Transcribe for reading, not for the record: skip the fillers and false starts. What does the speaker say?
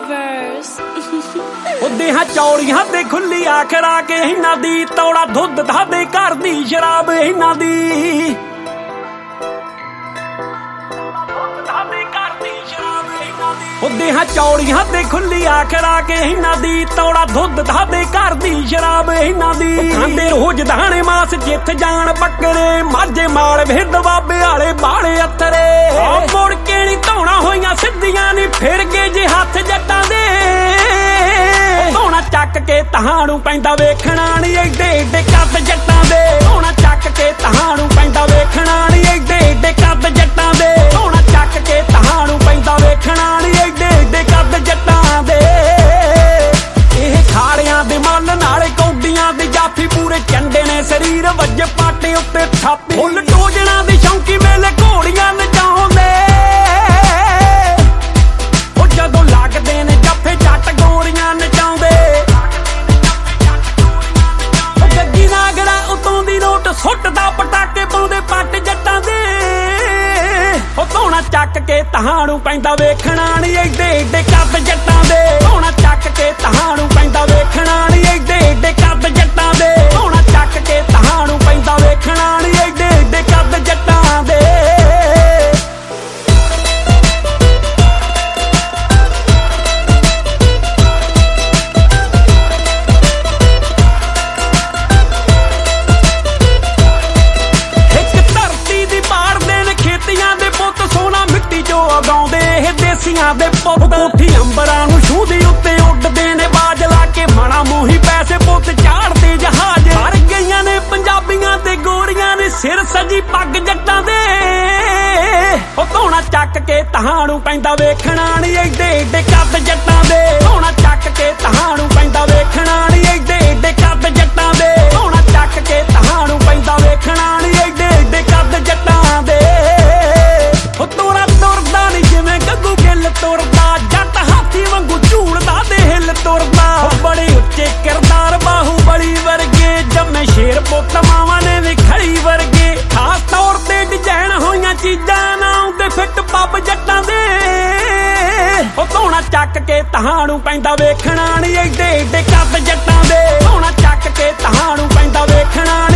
universe. देहां चौड़ियां ते खुली आखरा के इन्हां दी तौड़ा दुध धादे घर दी शराब इन्हां दी देहां चौड़ियां ते खुली आखरा के इन्हां दी तौड़ा दुध धादे घर दी शराब इन्हां दी खांदे रोज दाणे मास जिथ जान बकरे माझे माल भेद बाबे आले बाले अतरे मुड़ के नी धौणा होईयां सिद्धियां नी फिर गए जे हथ जट्टां दे चक के तहानू पैंदा वेखना नी एडे एडे कद जट्टां दे धौणा चक के तहानू पैंदा वेखना नी एडे एडे कद जट्टां दे धौणा चक के तहानू पैंदा वेखना नी एडे एडे कद जट्टां दे ਇਹ ਖਾੜਿਆਂ ਦੇ ਮੱਲ ਨਾਲੇ ਕੌਡੀਆਂ ਦੇ ਜਾਫੀ ਪੂਰੇ ਚੰਡੇ ਨੇ ਸਰੀਰ ਵੱਜੇ ਪਾਟੇ ਉੱਤੇ ਥਾਪੀ ਫੁੱਲ ਟੋਜਣਾ ਦੇ ਸ਼ੌਂਕੀ ਮੇਲੇ ਘੋੜੀਆਂ ਨਚਾਉਂਦੇ ਉਹ ਜਦੋਂ ਲੱਗਦੇ ਨੇ ਜੱਫੇ ਜੱਟ ਗੋਰੀਆਂ ਨਚਾਉਂਦੇ ਉਹ ਗੱਗੀ ਨਾਗੜਾ ਉਤੋਂ ਦੀ ਨੋਟ ਸੁੱਟਦਾ ਪਟਾਕੇ ਪਾਉਂਦੇ ਪੱਟ ਜੱਟਾਂ ਦੇ ਉਹ ਧੌਣਾ ਚੱਕ ਕੇ ਤਹਾਨੂ ਪੈਂਦਾ ਵੇਖਣਾ ਨੀ ਏਡੇ ਏਡੇ ਕੱਦ ਜੱਟਾਂ ਦੇ ਧੌਣਾ ਚੱਕ ਕੇ ਤਹਾਨੂ ਪੈਂਦਾ ਵੇਖਣਾ ਨੀ ਏਡੇ ਏਡੇ ਕੱਦ ਜੱਟਾਂ ਦੇ ਧੌਣਾ ਚੱਕ ਕੇ ਤਹਾਨੂ ਪੈਂਦਾ ਵੇਖਣਾ ਨੀ ਏਡੇ ਏਡੇ ਕੱਦ ਜੱਟਾਂ ਦੇ ਦੇਸੀਆਂ ਦੇ ਪੁੱਤ ਕੋਠੀ ਅੰਬਰਾਂ ਨੂੰ ਛੂਹਦੀ ਉੱਤੇ ਉੱਡਦੇ ਨੇ ਬਾਜ ਲਾ ਕੇ ਮਾਣਾ ਮੋਹੀ ਪੈਸੇ ਪੁੱਤ ਝਾੜਦੇ ਜਹਾਜ਼ ਹਰ ਗਈਆਂ ਨੇ ਪੰਜਾਬੀਆਂ ਤੇ ਗੋਰੀਆਂ ਨੇ ਸਿਰ ਸਜੀ ਪੱਗ ਜੱਟਾਂ ਦੇ ਉਹ ਧੌਣਾ ਚੱਕ ਕੇ ਤਹਾਨੂ ਪੈਂਦਾ ਵੇਖਣਾ ਨੀ ਏਡੇ ਏਡੇ ਕੱਦ ਜੱਟਾਂ ਦੇ ਧੌਣਾ ਚੱਕ ਕੇ ਤਹਾਨੂ ਪੈਂਦਾ ਵੇਖਣਾ ਨੀ ਏਡੇ ਏਡੇ ਕੱਦ ਜੱਟਾਂ ਦੇ ਧੌਣਾ ਚੱਕ ਕੇ ਤਹਾਨੂ ਪੈਂਦਾ ਵੇਖਣਾ ਨੀ ਏਡੇ ਏਡੇ ਕੱਦ ਜੱਟਾਂ ਦੇ ਉਹ ਤੋਰਾ ਤੁਰਦਾ ਨੀ ਜਿਵੇਂ ਗੱਗੂ ਗਿੱਲ ਤੁਰਦਾ ਜੱਟ ਹਾਥੀ ਵਾਂਗੂ ਝੂਲਦਾ ਦੇ ਹਿੱਲ ਤੁਰਦਾ ਬੜੇ ਉੱਚੇ ਕਿਰਦਾਰ ਬਾਹੂਬਲੀ ਵਰਗੇ ਜੰਮੇ ਸ਼ੇਰ ਪੁੱਤ ਮਾਵਾਂ ਨੇ ਵੀ ਖੜੀ ਵਰਗੇ ਖਾਸ ਤੌਰ ਤੇ ਡਿਜ਼ਾਈਨ ਹੋਈਆਂ ਚੀਜ਼ਾਂ ਨਾ ਆਉਂਦੇ ਫਿੱਟ ਪੱਬ ਜੱਟਾਂ ਦੇ ਉਹ ਧੌਣਾ ਚੱਕ ਕੇ ਤਹਾਨੂ ਪੈਂਦਾ ਵੇਖਣਾ ਨੀ ਏਡੇ ਏਡੇ ਕੱਦ ਜੱਟਾਂ ਦੇ ਧੌਣਾ ਚੱਕ ਕੇ ਤਹਾਨੂ ਪੈਂਦਾ ਵੇਖਣਾ